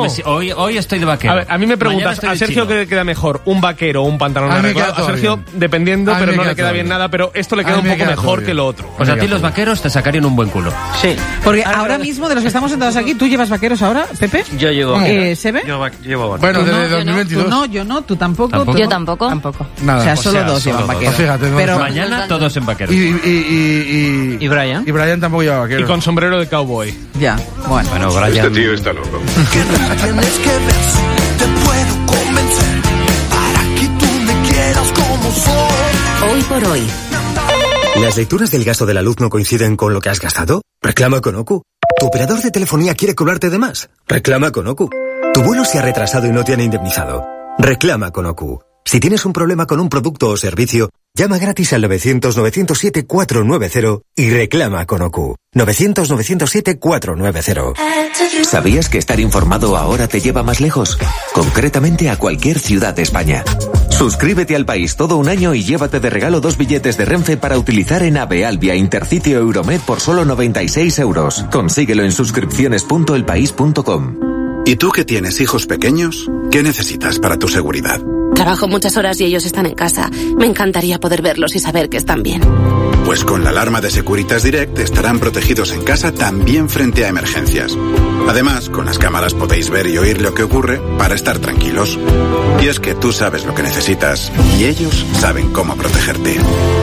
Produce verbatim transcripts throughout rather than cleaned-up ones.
me, hoy, hoy estoy de vaquero. A ver, a mí me preguntas, ¿a Sergio qué le queda mejor? ¿Un vaquero o un pantalón arreglado? A Sergio, bien. dependiendo, a pero no le queda bien nada, pero esto le queda un poco mejor que lo otro. Pues a ti los vaqueros te sacarían un buen culo. Sí. Porque ahora, ahora mismo, de los que estamos sentados aquí, ¿tú llevas vaqueros ahora, Pepe? Yo llevo. Eh, ¿Sebe? Yo va, llevo vaqueros. Bueno, desde no, dos mil veintidós. Tú no, yo no, tú tampoco. ¿Tampoco? Tú Yo no. tampoco. Tampoco. Nada. O sea, solo o sea, dos solo llevan dos. vaqueros. Fíjate, no, pero mañana todos en vaqueros. Y, y, y, y, ¿Y Brian? Y Brian tampoco lleva vaqueros. Y con sombrero de cowboy. Ya, bueno. Bueno, Brian... Este tío está loco. Que no tienes que ver si te puedo convencer para que tú me quieras como soy. Hoy por hoy. ¿Las lecturas del gasto de la luz no coinciden con lo que has gastado? Reclama con Oku. ¿Tu operador de telefonía quiere cobrarte de más? Reclama con Oku. ¿Tu vuelo se ha retrasado y no te han indemnizado? Reclama con Oku. Si tienes un problema con un producto o servicio, llama gratis al novecientos, novecientos siete, cuatrocientos noventa y reclama con Oku. novecientos, novecientos siete, cuatrocientos noventa. ¿Sabías que estar informado ahora te lleva más lejos? Concretamente a cualquier ciudad de España. Suscríbete al País todo un año y llévate de regalo dos billetes de Renfe para utilizar en AVE, Albia, Intercity o Euromed por solo noventa y seis euros. Consíguelo en suscripciones punto el país punto com. ¿Y tú que tienes hijos pequeños? ¿Qué necesitas para tu seguridad? Trabajo muchas horas y ellos están en casa. Me encantaría poder verlos y saber que están bien. Pues con la alarma de Securitas Direct estarán protegidos en casa también frente a emergencias. Además, con las cámaras podéis ver y oír lo que ocurre para estar tranquilos. Y es que tú sabes lo que necesitas y ellos saben cómo protegerte.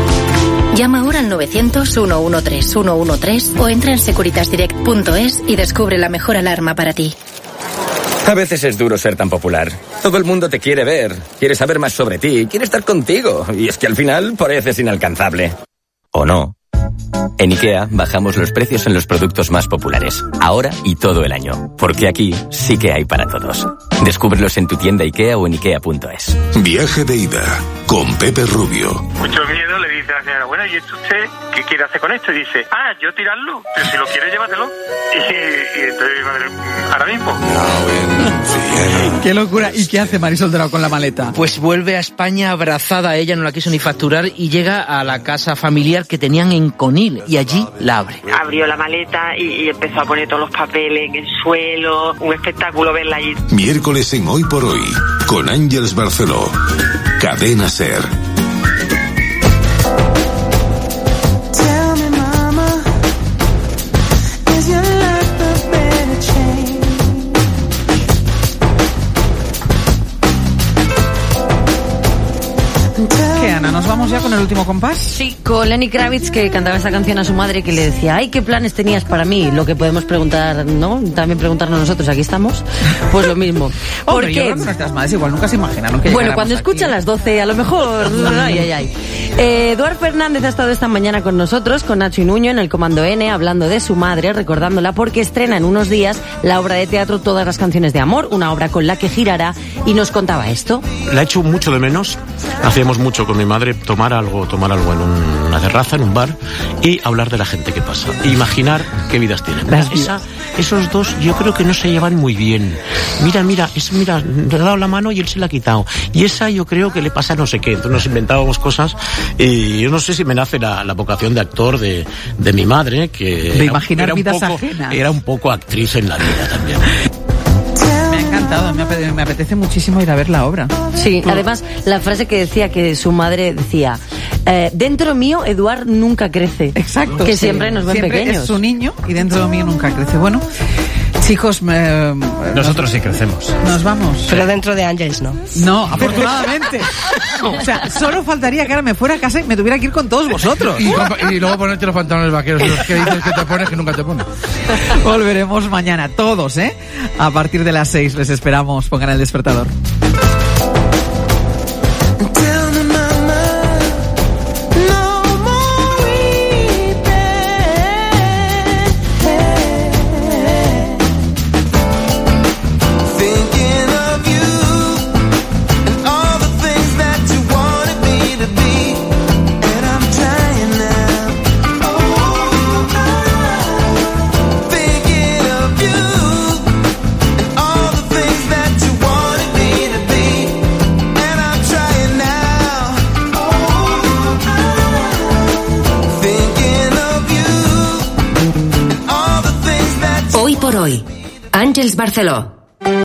Llama ahora al novecientos, ciento trece, ciento trece o entra en securitas direct punto es y descubre la mejor alarma para ti. A veces es duro ser tan popular. Todo el mundo te quiere ver, quiere saber más sobre ti, quiere estar contigo. Y es que al final pareces inalcanzable. ¿O no? En IKEA bajamos los precios en los productos más populares, ahora y todo el año. Porque aquí sí que hay para todos. Descúbrelos en tu tienda IKEA o en ikea punto es. Viaje de ida con Pepe Rubio. Mucho miedo, le dice a la señora, bueno, ¿y esto usted qué quiere hacer con esto? Y dice, ah, yo tirarlo, pero si lo quiere, llévatelo. Y, y entonces, madre, ahora mismo. Qué locura. ¿Y qué hace Marisol Dorado con la maleta? Pues vuelve a España abrazada, ella no la quiso ni facturar y llega a la casa familiar que tenían en Conil y allí la abre. Abrió la maleta y, y empezó a poner todos los papeles en el suelo, un espectáculo verla allí. Miércoles en Hoy por Hoy, con Ángeles Barceló. Cadena SER. ¿Nos vamos ya con el último compás? Sí, con Lenny Kravitz, que cantaba esta canción a su madre, que le decía, ay, ¿qué planes tenías para mí? Lo que podemos preguntar, ¿no? También preguntarnos nosotros, aquí estamos. Pues lo mismo. ¿Por Hombre, qué? Yo creo que nuestras madres igual nunca se imaginaron que Bueno, cuando escuchan aquí. las doce, a lo mejor... Ay, ay, ay. Eh, Eduard Fernández ha estado esta mañana con nosotros, con Nacho y Nuño, en el Comando N, hablando de su madre, recordándola, porque estrena en unos días la obra de teatro Todas las canciones de amor, una obra con la que girará, y nos contaba esto. La echo mucho de menos. Hacíamos mucho con mi madre tomar algo, tomar algo en un, una terraza, en un bar, y hablar de la gente que pasa. E imaginar qué vidas tienen. Esa, esos dos yo creo que no se llevan muy bien. Mira, mira, es, mira, le ha dado la mano y él se la ha quitado. Y esa yo creo que le pasa no sé qué. Entonces nos inventábamos cosas y yo no sé si me nace la, la vocación de actor de, de mi madre, que de imaginar era, vidas un poco, ajenas. Era un poco actriz en la vida también. Me ha encantado, me apetece, me apetece muchísimo ir a ver la obra. Sí, además la frase que decía que su madre decía, eh, dentro mío Eduard nunca crece. Exacto. Que sí. siempre nos ven siempre pequeños. Es su niño y dentro mío nunca crece. Bueno, chicos, me, nosotros sí crecemos. Nos vamos. Pero dentro de Ángeles no. No, afortunadamente. O sea, solo faltaría que ahora me fuera a casa y me tuviera que ir con todos vosotros. Y, y luego ponerte los pantalones vaqueros, los que dices que te pones que nunca te pones. Volveremos mañana, todos, ¿eh? A partir de las seis les esperamos. Pongan el despertador. Hoy, Ángeles Barceló.